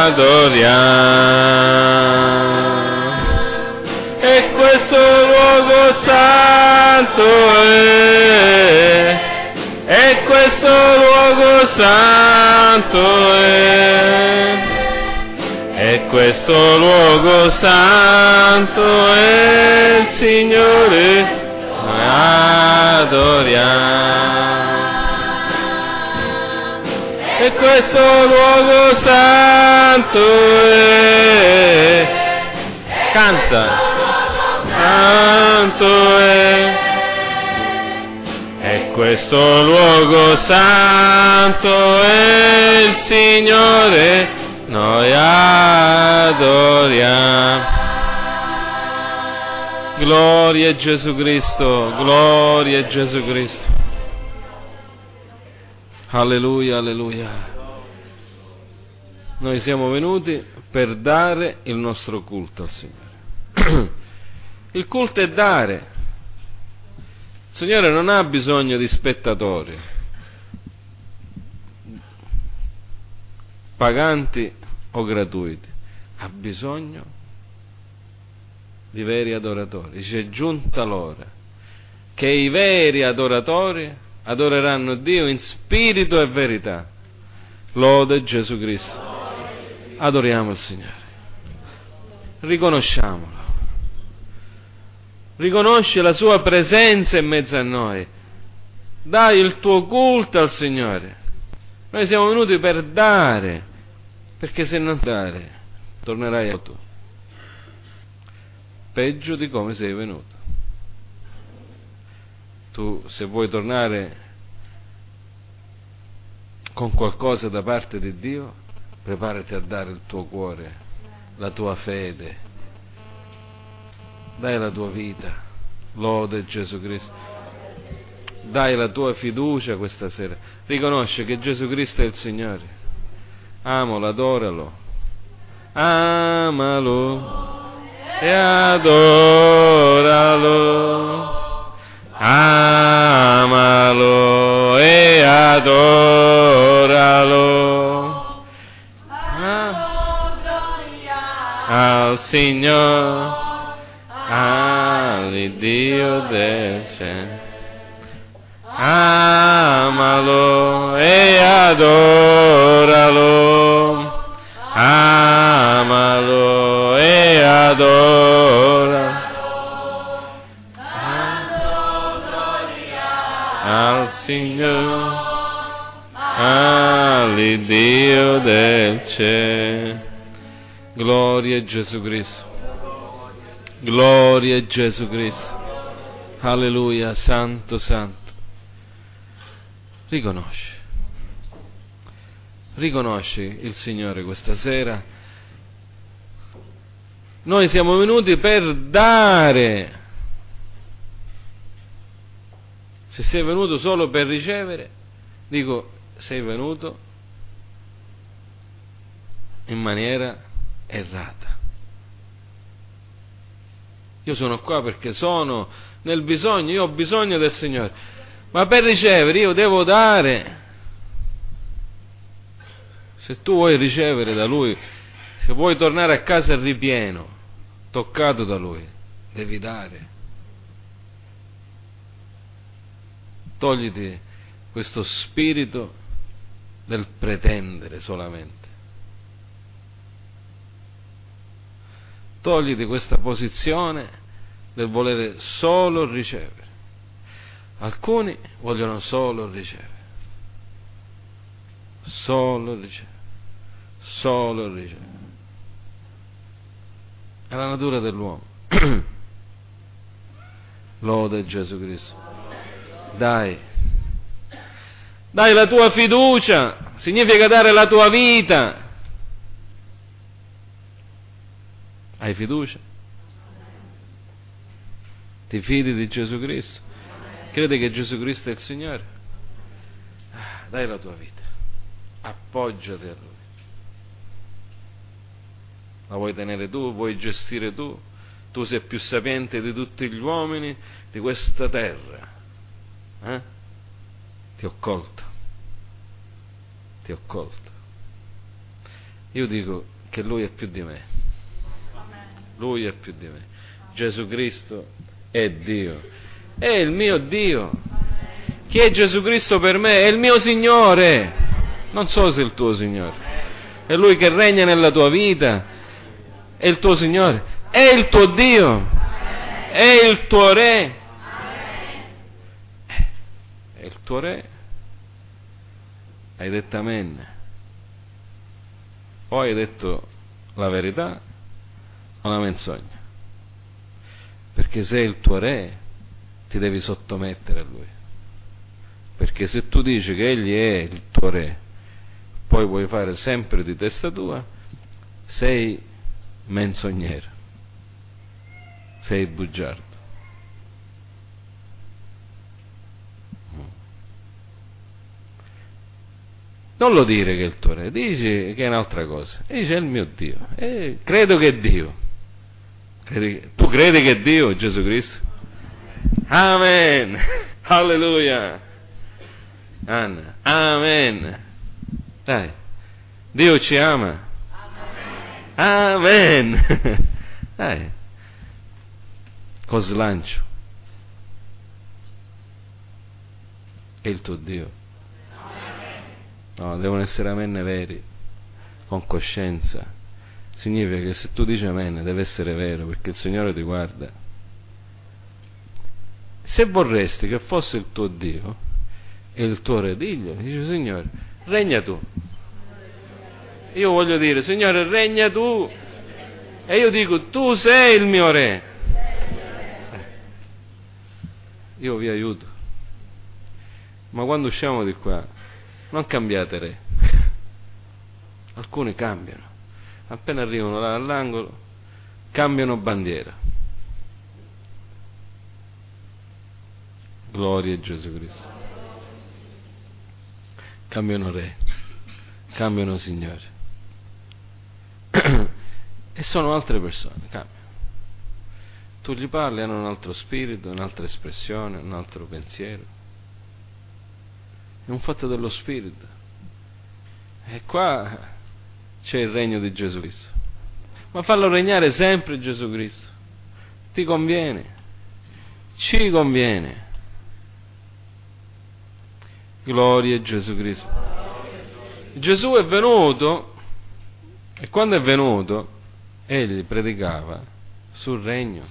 adoriamo. E questo luogo santo è, e questo luogo santo è, e questo luogo santo è il Signore, noi adoriamo. E questo luogo santo è, canta, santo è, e questo luogo santo è il Signore, noi adoriamo. Gloria a Gesù Cristo, gloria a Gesù Cristo. Alleluia, alleluia. Noi siamo venuti per dare il nostro culto al Signore. Il culto è dare. Il Signore non ha bisogno di spettatori, paganti o gratuiti, ha bisogno di veri adoratori. Dice: è giunta l'ora che i veri adoratori adoreranno Dio in spirito e verità. Lode Gesù Cristo. Adoriamo il Signore, riconosciamolo. Riconosci la sua presenza in mezzo a noi. Dai il tuo culto al Signore. Noi siamo venuti per dare, perché se non dare tornerai a tu, peggio di come sei venuto. Tu, se vuoi tornare con qualcosa da parte di Dio, preparati a dare il tuo cuore, la tua fede, dai la tua vita. Lode Gesù Cristo. Dai la tua fiducia questa sera. Riconosci che Gesù Cristo è il Signore. Amalo, adoralo. Amalo e adoralo. Amalo e adoralo. Al Signore, all'Iddio del cielo. Amalo e adoralo. Amalo e adoralo. Al Signore, all'Iddio del cielo. Gloria a Gesù Cristo. Gloria a Gesù Cristo. Alleluia, santo, santo. Riconosci il Signore questa sera. Noi siamo venuti per dare. Se sei venuto solo per ricevere, dico, sei venuto in maniera errata. Io sono qua perché sono nel bisogno, io ho bisogno del Signore, ma per ricevere io devo dare. Se tu vuoi ricevere da Lui, se vuoi tornare a casa ripieno, toccato da Lui, devi dare. Togliti questo spirito del pretendere solamente. Togliti questa posizione del volere solo ricevere. Alcuni vogliono solo ricevere. Solo ricevere. Solo ricevere. È la natura dell'uomo. Lode Gesù Cristo. Dai la tua fiducia, significa dare la tua vita. Hai fiducia? Ti fidi di Gesù Cristo? Credi che Gesù Cristo è il Signore? Dai la tua vita, appoggiati a Lui. La vuoi tenere tu? Vuoi gestire tu? Tu sei più sapiente di tutti gli uomini di questa terra. Ti ho colto. Io dico, che Lui è più di me. Lui è più di me. Gesù Cristo è Dio, è il mio Dio. Chi è Gesù Cristo per me? È il mio Signore, non so se è il tuo Signore. È Lui che regna nella tua vita, è il tuo Signore, è il tuo Dio, è il tuo Re. È il tuo Re. Hai detto amen. Poi hai detto la verità o la menzogna? Perché se è il tuo Re, ti devi sottomettere a Lui. Perché se tu dici che Egli è il tuo Re, poi vuoi fare sempre di testa tua, sei menzognero, sei bugiardo. Non lo dire che è il tuo Re, dici che è un'altra cosa. E dici è il mio Dio, credo che è Dio. Tu credi che è Dio, Gesù Cristo? Amen. Alleluia. Anna, amen. Dai, Dio ci ama. Amen. Dai, con slancio. È il tuo Dio. No, devono essere amen veri, con coscienza. Significa che se tu dici amen deve essere vero, perché il Signore ti guarda. Se vorresti che fosse il tuo Dio e il tuo Re, diglielo, dice Signore, regna tu. Io voglio dire, Signore, regna tu. E io dico, tu sei il mio Re. Io vi aiuto. Ma quando usciamo di qua, non cambiate Re. Alcuni cambiano. Appena arrivano là all'angolo, cambiano bandiera. Gloria a Gesù Cristo. Cambiano Re, cambiano Signore. E sono altre persone, cambiano. Tu gli parli, hanno un altro spirito, un'altra espressione, un altro pensiero. È un fatto dello spirito. E qua c'è il regno di Gesù Cristo. Ma fallo regnare sempre Gesù Cristo. Ti conviene, ci conviene. Gloria a Gesù Cristo. Gesù è venuto, e quando è venuto, egli predicava sul regno.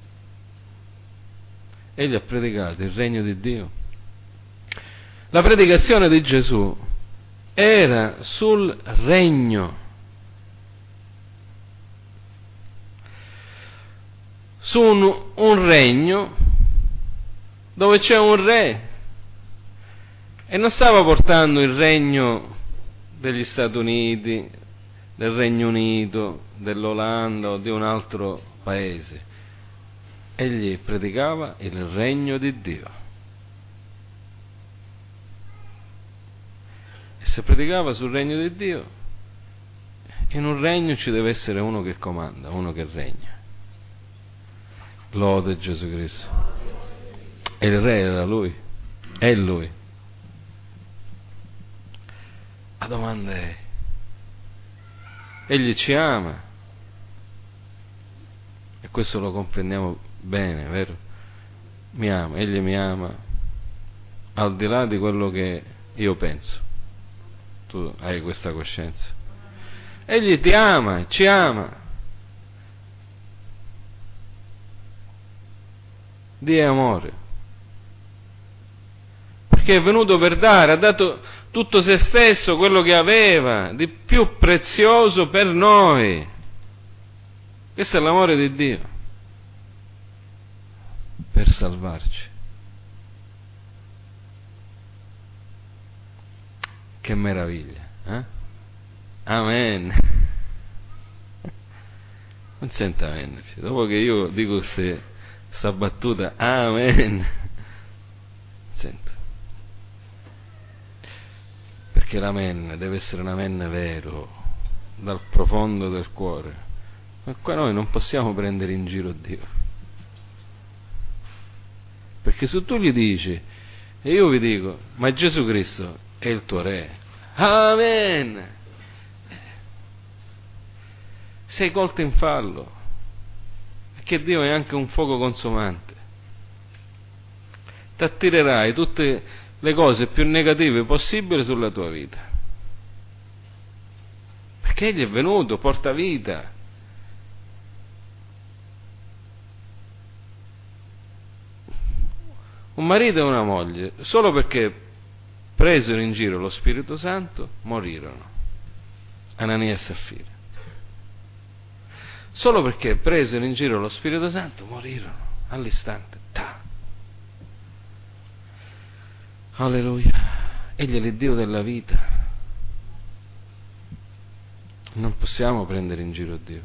Egli ha predicato il regno di Dio. La predicazione di Gesù era sul regno, su un regno dove c'è un re, e non stava portando il regno degli Stati Uniti, del Regno Unito, dell'Olanda o di un altro paese. Egli predicava il regno di Dio. E se predicava sul regno di Dio, in un regno ci deve essere uno che comanda, uno che regna. Lode Gesù Cristo. E il re era Lui, è Lui. La domanda è, egli ci ama, e questo lo comprendiamo bene, vero? Mi ama, egli mi ama al di là di quello che io penso. Tu hai questa coscienza. Egli ti ama, ci ama. Dio è amore, perché è venuto per dare, ha dato tutto se stesso, quello che aveva di più prezioso per noi. Questo è l'amore di Dio, per salvarci. Che meraviglia, eh? Amen. Non senta amen, dopo che io dico sta battuta, amen, sento. Perché l'amen deve essere un amen vero, dal profondo del cuore. Ma qua noi non possiamo prendere in giro Dio. Perché se tu gli dici, e io vi dico, ma Gesù Cristo è il tuo Re, amen. sei colto in fallo, perché Dio è anche un fuoco consumante. Ti attirerai tutte le cose più negative possibili sulla tua vita, perché Egli è venuto, porta vita. Un marito e una moglie, solo perché presero in giro lo Spirito Santo, morirono. Anania e Saffira. Solo perché presero in giro lo Spirito Santo, morirono all'istante. Alleluia. Egli è l'Iddio della vita. Non possiamo prendere in giro Dio.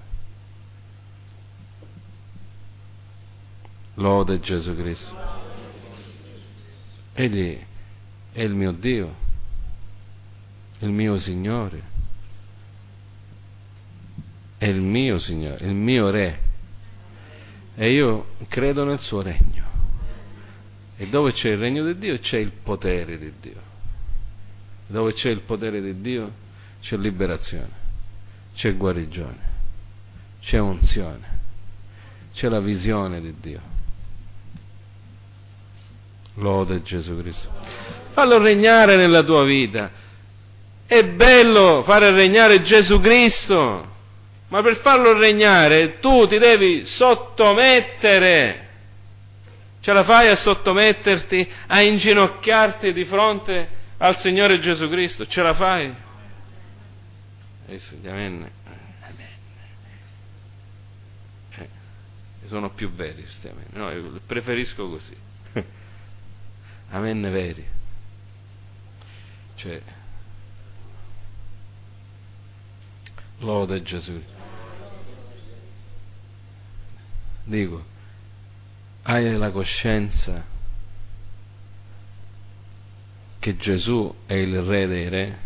Lode Gesù Cristo. Egli è il mio Dio, il mio Signore, è il mio Signore, il mio Re, e io credo nel suo regno. E dove c'è il regno di Dio c'è il potere di Dio. Dove c'è il potere di Dio c'è liberazione, c'è guarigione, c'è unzione, c'è la visione di Dio. Lode Gesù Cristo. Fallo regnare nella tua vita. È bello fare regnare Gesù Cristo, ma per farlo regnare tu ti devi sottomettere. Ce la fai a sottometterti, a inginocchiarti di fronte al Signore Gesù Cristo? Ce la fai? Amen. Sono più veri questi amen. No, io preferisco così. Amen veri. Cioè, lode Gesù. Dico, hai la coscienza che Gesù è il Re dei Re?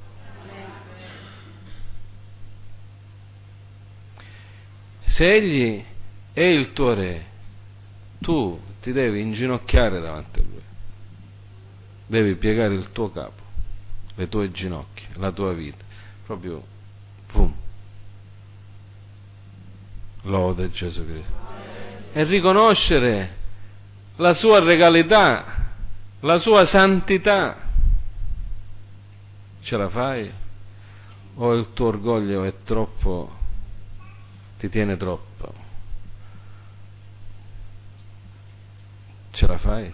Se Egli è il tuo Re, tu ti devi inginocchiare davanti a Lui, devi piegare il tuo capo, le tue ginocchia, la tua vita, proprio boom. Lode Gesù Cristo. E riconoscere la sua regalità, la sua santità. Ce la fai? O il tuo orgoglio è troppo, ti tiene troppo? Ce la fai?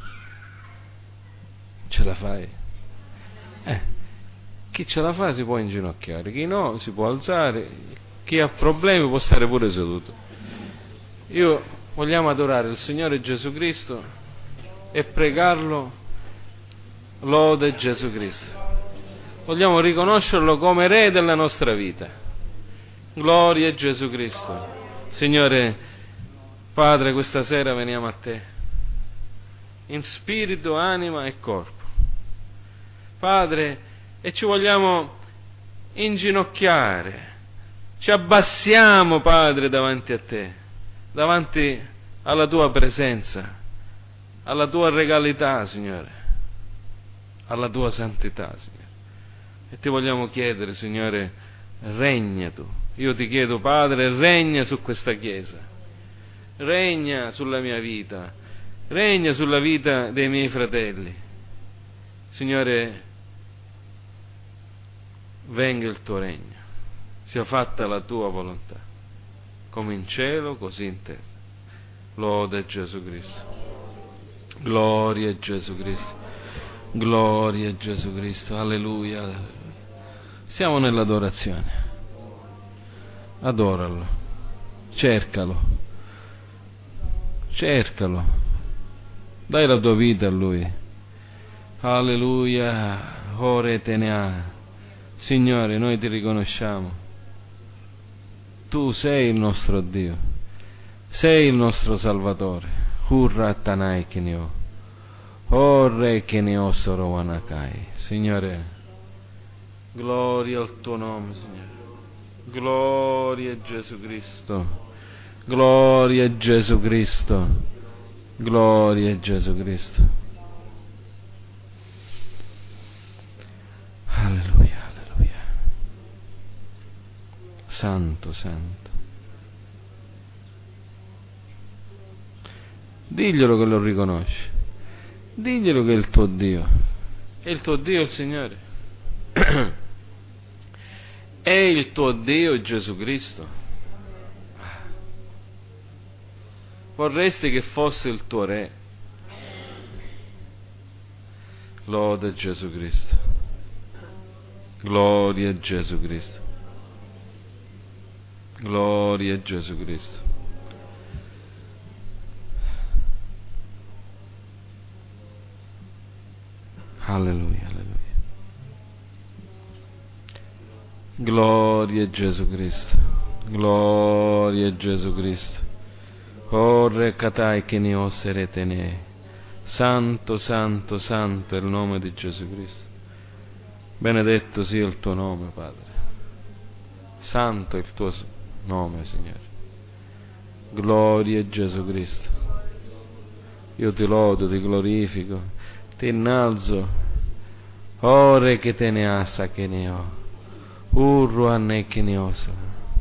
Ce la fai? Chi ce la fa si può inginocchiare, chi no si può alzare, chi ha problemi può stare pure seduto. Vogliamo adorare il Signore Gesù Cristo e pregarlo, lode Gesù Cristo. Vogliamo riconoscerlo come Re della nostra vita. Gloria a Gesù Cristo. Signore, Padre, questa sera veniamo a Te, in spirito, anima e corpo. Padre, e ci vogliamo inginocchiare, ci abbassiamo, Padre, davanti a Te, davanti alla Tua presenza, alla Tua regalità, Signore, alla Tua santità, Signore. E Ti vogliamo chiedere, Signore, regna Tu. Io Ti chiedo, Padre, regna su questa Chiesa, regna sulla mia vita, regna sulla vita dei miei fratelli. Signore, venga il Tuo regno, sia fatta la Tua volontà, come in cielo, così in terra. Lode Gesù Cristo. Gloria a Gesù Cristo. Gloria a Gesù Cristo. Alleluia. Siamo nell'adorazione. Adoralo. Cercalo. Cercalo. Dai la tua vita a Lui. Alleluia. Ore tenea. Signore, noi Ti riconosciamo. Tu sei il nostro Dio, sei il nostro Salvatore. Hurra tanai kenio, o Re kenio sorowanakai. Signore, gloria al Tuo nome, Signore. Gloria a Gesù Cristo. Gloria a Gesù Cristo. Gloria a Gesù Cristo. Alleluia. santo, santo. Diglielo che lo riconosci, diglielo che è il tuo Dio. È il tuo Dio il Signore? È il tuo Dio Gesù Cristo? Vorresti che fosse il tuo Re? Lode Gesù Cristo. Gloria a Gesù Cristo. Gloria a Gesù Cristo. Alleluia, alleluia. Gloria a Gesù Cristo. Gloria a Gesù Cristo. Orre catai che ne oserete ne. Santo, santo, santo è il nome di Gesù Cristo. Benedetto sia il tuo nome, Padre. Santo è il tuo nome, Signore. Gloria a Gesù Cristo. Io ti lodo, ti glorifico, ti innalzo. Ore che te ne asa che ne ho. Urru a ne che ne osa.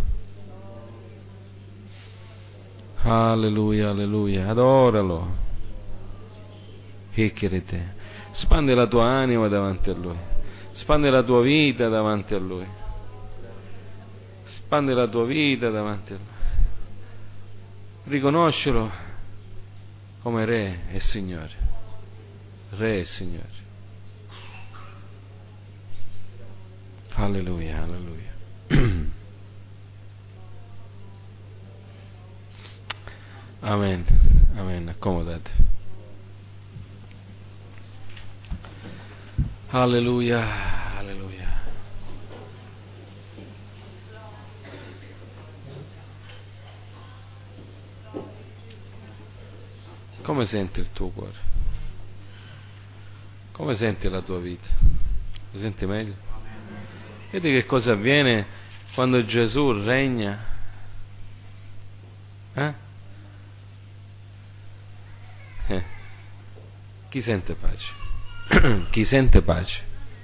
Alleluia, alleluia. Adoralo. Hiccherete. Spande la tua anima davanti a Lui. Spande la tua vita davanti a Lui. Spande la tua vita davanti a Lui. Riconoscelo come Re e Signore. Re e Signore. Alleluia, alleluia. Amen, amen. Accomodate. Alleluia, alleluia. Come senti il tuo cuore? Come senti la tua vita? Ti senti meglio? Vedi che cosa avviene quando Gesù regna? Chi sente pace? Chi sente pace?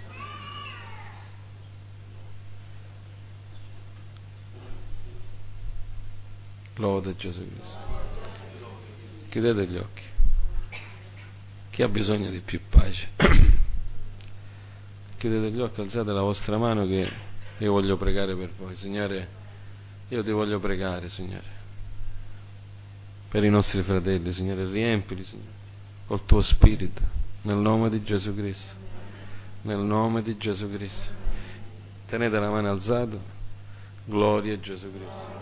Lode Gesù Cristo. Chiudete gli occhi. Chi ha bisogno di più pace? Chiudete gli occhi, alzate la vostra mano che io voglio pregare per voi. Signore, io ti voglio pregare, Signore, per i nostri fratelli, Signore, riempili, Signore, col tuo spirito, nel nome di Gesù Cristo, nel nome di Gesù Cristo. Tenete la mano alzata, gloria a Gesù Cristo.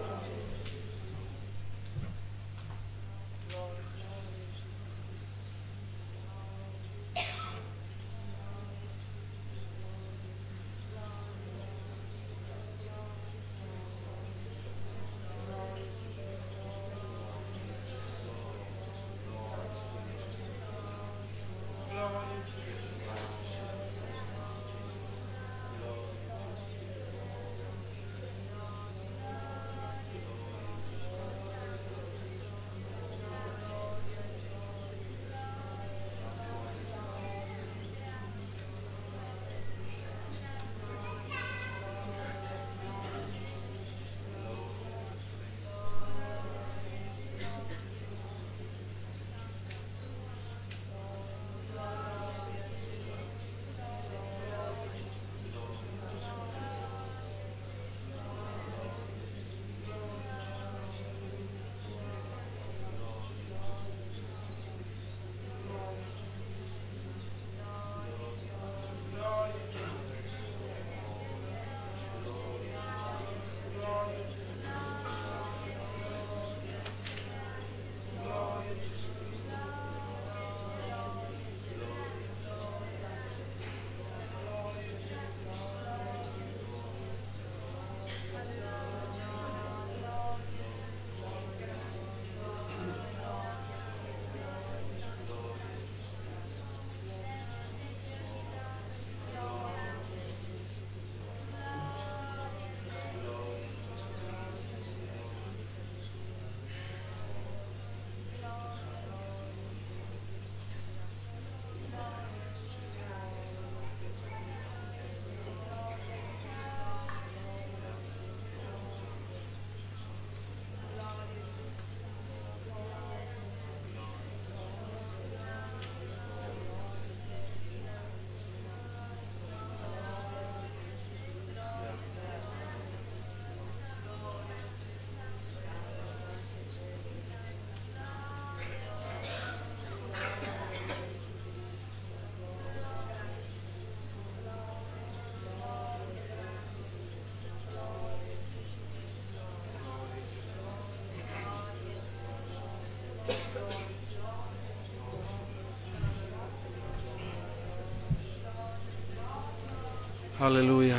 Alleluia.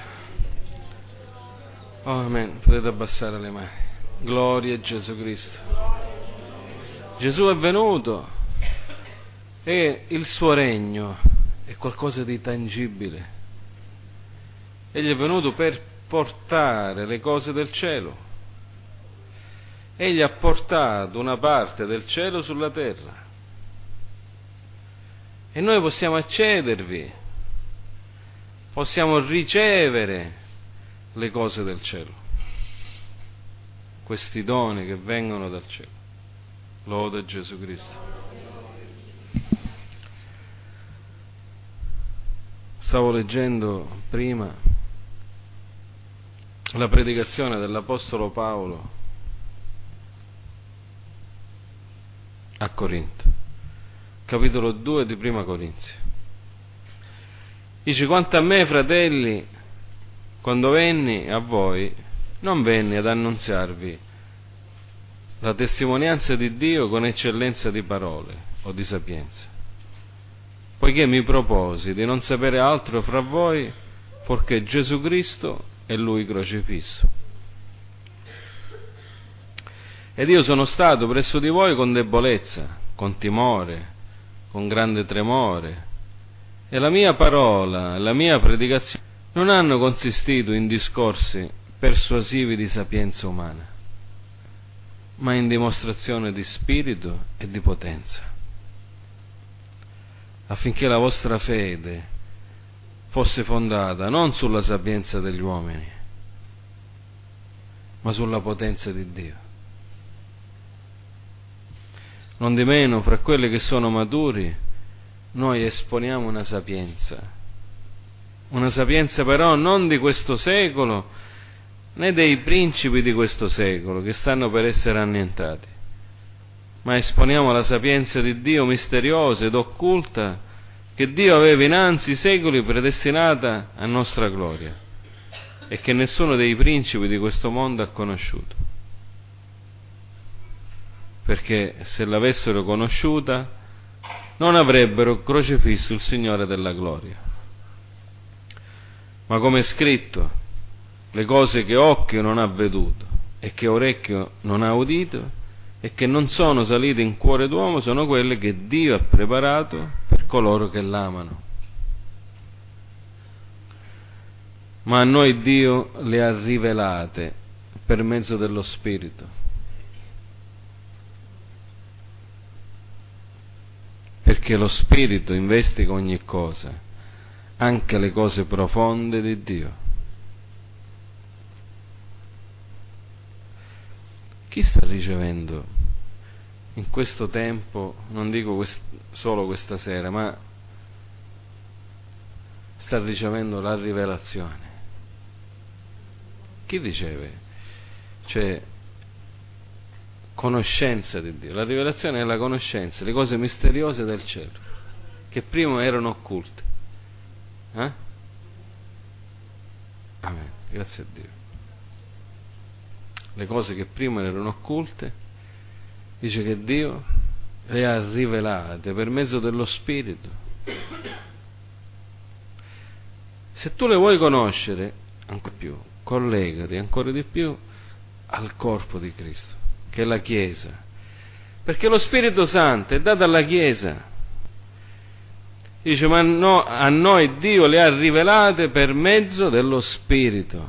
Oh, amen. Potete abbassare le mani. Gloria a Gesù Cristo. Gesù è venuto e il suo regno è qualcosa di tangibile. Egli è venuto per portare le cose del cielo. Egli ha portato una parte del cielo sulla terra. E noi possiamo accedervi, possiamo ricevere le cose del cielo, questi doni che vengono dal cielo. Lode Gesù Cristo. Stavo leggendo prima la predicazione dell'Apostolo Paolo a Corinto, capitolo 2 di Prima Corinzi. Dice: quanto a me, fratelli, quando venni a voi, non venni ad annunziarvi la testimonianza di Dio con eccellenza di parole o di sapienza, poiché mi proposi di non sapere altro fra voi poiché Gesù Cristo e Lui crocifisso. Ed io sono stato presso di voi con debolezza, con timore, con grande tremore, e la mia parola, la mia predicazione non hanno consistito in discorsi persuasivi di sapienza umana, ma in dimostrazione di spirito e di potenza, affinché la vostra fede fosse fondata non sulla sapienza degli uomini, ma sulla potenza di Dio. Nondimeno, fra quelli che sono maturi, noi esponiamo una sapienza però non di questo secolo, né dei principi di questo secolo, che stanno per essere annientati, ma esponiamo la sapienza di Dio misteriosa ed occulta, che Dio aveva innanzi i secoli predestinata a nostra gloria, e che nessuno dei principi di questo mondo ha conosciuto. Perché se l'avessero conosciuta, non avrebbero crocifisso il Signore della gloria. Ma come è scritto, le cose che occhio non ha veduto e che orecchio non ha udito e che non sono salite in cuore d'uomo sono quelle che Dio ha preparato per coloro che l'amano. Ma a noi Dio le ha rivelate per mezzo dello Spirito. Perché lo Spirito investiga ogni cosa, anche le cose profonde di Dio. Chi sta ricevendo in questo tempo, non dico solo questa sera, ma sta ricevendo la rivelazione? Chi riceve? Cioè, conoscenza di Dio. La rivelazione è la conoscenza, le cose misteriose del cielo, che prima erano occulte. Amen. Grazie a Dio. Le cose che prima erano occulte, dice che Dio le ha rivelate per mezzo dello Spirito. Se tu le vuoi conoscere ancora più, collegati ancora di più al corpo di Cristo, che è la Chiesa, perché lo Spirito Santo è dato alla Chiesa. Dice: ma no, a noi Dio le ha rivelate per mezzo dello Spirito.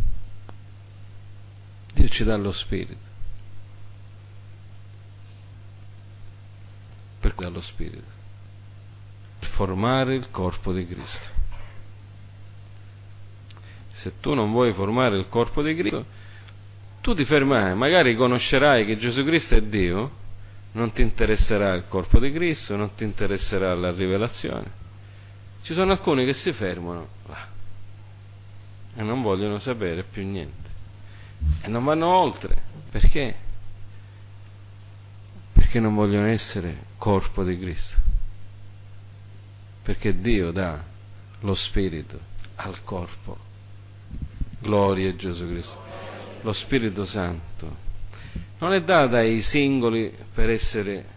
Dio ci dà lo Spirito, per formare il corpo di Cristo. Se tu non vuoi formare il corpo di Cristo, tu ti fermerai, magari conoscerai che Gesù Cristo è Dio, non ti interesserà il corpo di Cristo, non ti interesserà la rivelazione. Ci sono alcuni che si fermano là e non vogliono sapere più niente e non vanno oltre. Perché? Perché non vogliono essere corpo di Cristo, perché Dio dà lo Spirito al corpo. Gloria a Gesù Cristo. Lo Spirito Santo non è dato ai singoli per essere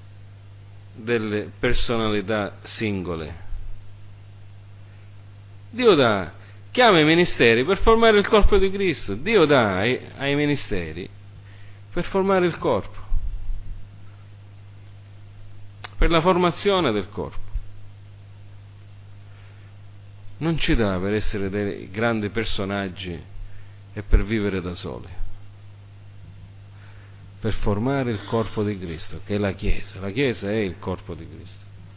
delle personalità singole, Dio chiama i ministeri per formare il corpo di Cristo. Dio dà ai ministeri per formare il corpo, per la formazione del corpo. Non ci dà per essere dei grandi personaggi e per vivere da soli, per formare il corpo di Cristo, che è la Chiesa. La Chiesa è il corpo di Cristo.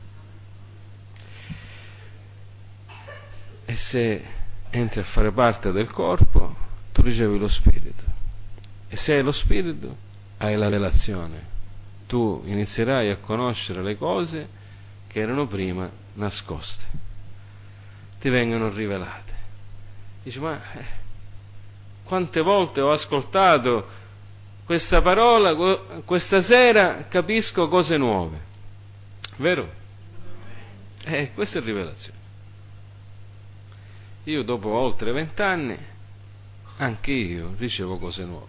E se entri a fare parte del corpo, tu ricevi lo Spirito. E se hai lo Spirito, hai la relazione. Tu inizierai a conoscere le cose che erano prima nascoste. Ti vengono rivelate. Dici, ma quante volte ho ascoltato questa parola, questa sera capisco cose nuove. Vero? Questa è rivelazione. Io dopo oltre 20 anni, anche io ricevo cose nuove.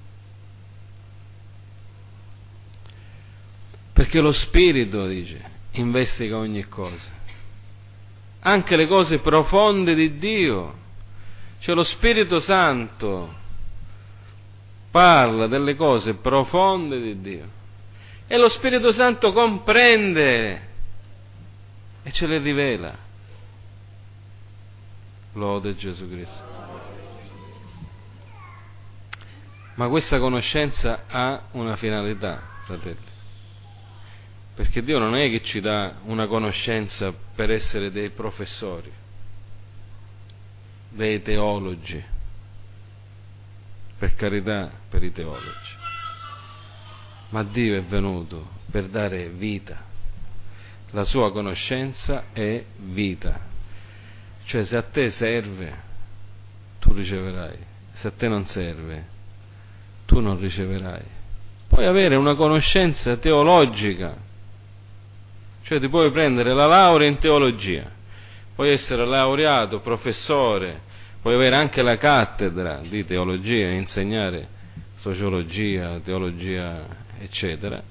Perché lo Spirito, dice, investiga ogni cosa. Anche le cose profonde di Dio. Cioè lo Spirito Santo parla delle cose profonde di Dio. E lo Spirito Santo comprende e ce le rivela. Lode Gesù Cristo. Ma questa conoscenza ha una finalità, fratelli. Perché Dio non è che ci dà una conoscenza per essere dei professori, dei teologi, per carità per i teologi. Ma Dio è venuto per dare vita. La sua conoscenza è vita. Cioè, se a te serve, tu riceverai. Se a te non serve, tu non riceverai. Puoi avere una conoscenza teologica, cioè ti puoi prendere la laurea in teologia, puoi essere laureato, professore, puoi avere anche la cattedra di teologia, insegnare sociologia, teologia, eccetera,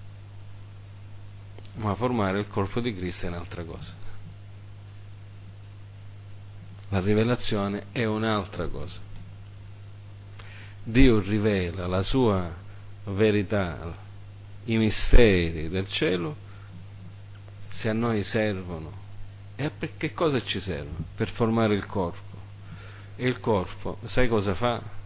ma formare il corpo di Cristo è un'altra cosa. La rivelazione è un'altra cosa. Dio rivela la sua verità, i misteri del cielo, se a noi servono. E per che cosa ci servono? Per formare il corpo. E il corpo, sai cosa fa?